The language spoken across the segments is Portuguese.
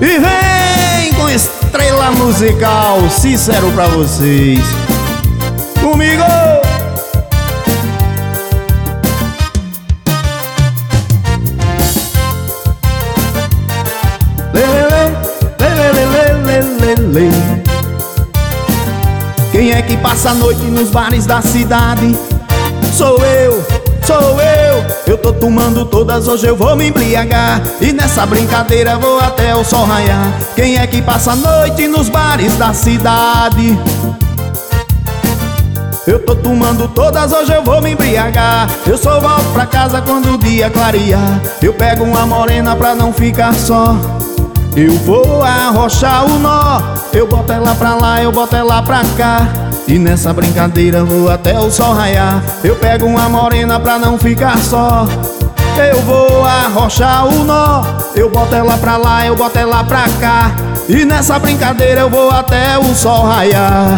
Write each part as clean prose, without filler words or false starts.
E vem com estrela musical, sincero pra vocês. Comigo! Quem é que passa a noite nos bares da cidade? Sou eu, sou eu. Eu tô tomando todas, hoje eu vou me embriagar. E nessa brincadeira vou até o sol raiar. Quem é que passa a noite nos bares da cidade? Eu tô tomando todas, hoje eu vou me embriagar. Eu só volto pra casa quando o dia clarear. Eu pego uma morena pra não ficar só. Eu vou arrochar o nó. Eu boto ela pra lá, eu boto ela pra cá. E nessa brincadeira vou até o sol raiar. Eu pego uma morena pra não ficar só. Eu vou arrochar o nó. Eu boto ela pra lá, eu boto ela pra cá. E nessa brincadeira eu vou até o sol raiar.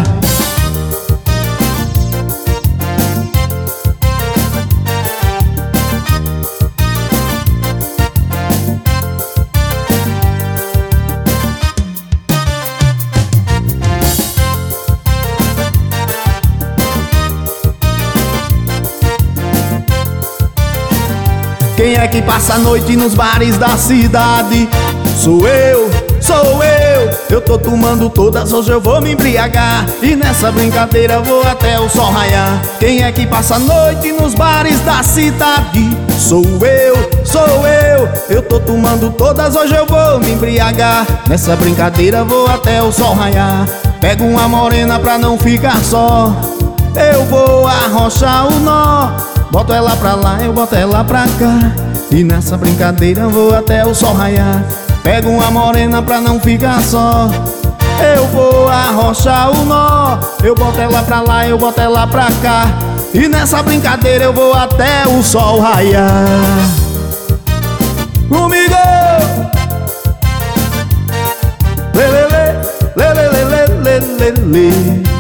Quem é que passa a noite nos bares da cidade? Sou eu, sou eu. Eu tô tomando todas, hoje eu vou me embriagar. E nessa brincadeira vou até o sol raiar. Quem é que passa a noite nos bares da cidade? Sou eu, sou eu. Eu tô tomando todas, hoje eu vou me embriagar. Nessa brincadeira vou até o sol raiar. Pego uma morena pra não ficar só. Eu vou arrochar o nó. Boto ela pra lá, eu boto ela pra cá. E nessa brincadeira eu vou até o sol raiar. Pego uma morena pra não ficar só. Eu vou arrochar o nó. Eu boto ela pra lá, eu boto ela pra cá. E nessa brincadeira eu vou até o sol raiar. Comigo! Lê, lê, lê, lê, lê, lê, lê, lê, lê.